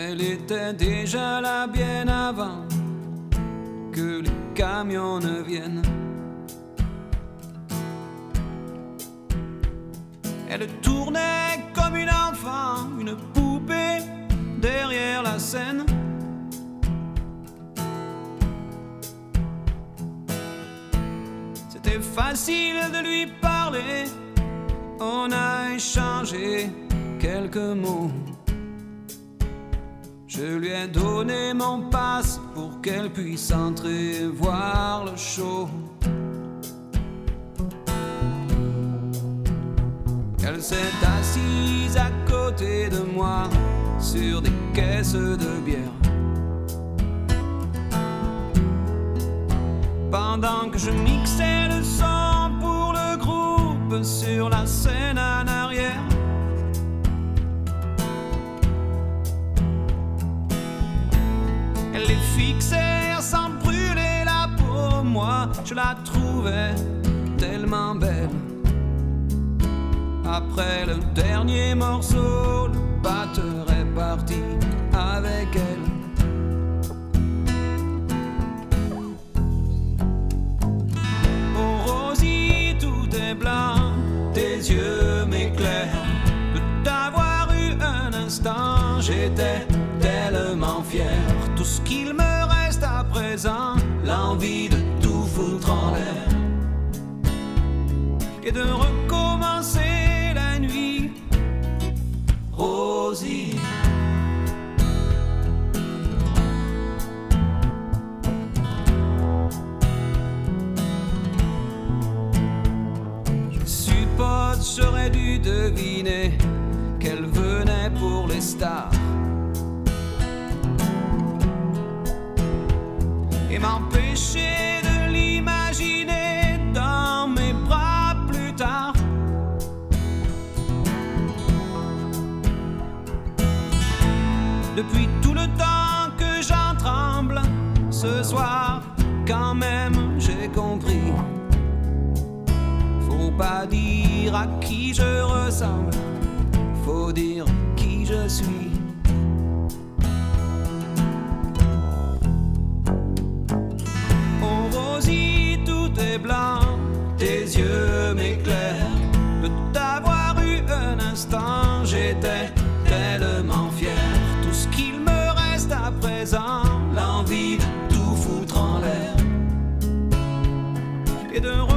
Elle était déjà là bien avant que les camions ne viennent. Elle tournait comme une enfant, une poupée derrière la scène. C'était facile de lui parler, on a échangé quelques mots. Je lui ai donné mon passe pour qu'elle puisse entrer voir le show. Elle s'est assise à côté de moi sur des caisses de bière. Pendant que je mixais le son pour le groupe sur la scène en arrière. Elle les fixait sans brûler la peau. Moi, je la trouvais tellement belle. Après le dernier morceau, le batteur est parti avec elle. Oh Rosie, tout est blanc, tes yeux m'éclairent. De t'avoir eu un instant, j'étais tellement fier. Tout ce qu'il me reste à présent, l'envie de tout foutre en l'air et de recommencer la nuit, Rosie. Je suppose j'aurais dû deviner qu'elle venait pour les stars et m'empêcher de l'imaginer dans mes bras plus tard. Depuis tout le temps que j'en tremble, ce soir quand même j'ai compris. Faut pas dire à qui je ressemble, faut dire qui je suis. Oh Rosie, tout est blanc, tes yeux m'éclairent. De t'avoir eu un instant, j'étais tellement fier. Tout ce qu'il me reste à présent, l'envie de tout foutre en l'air et de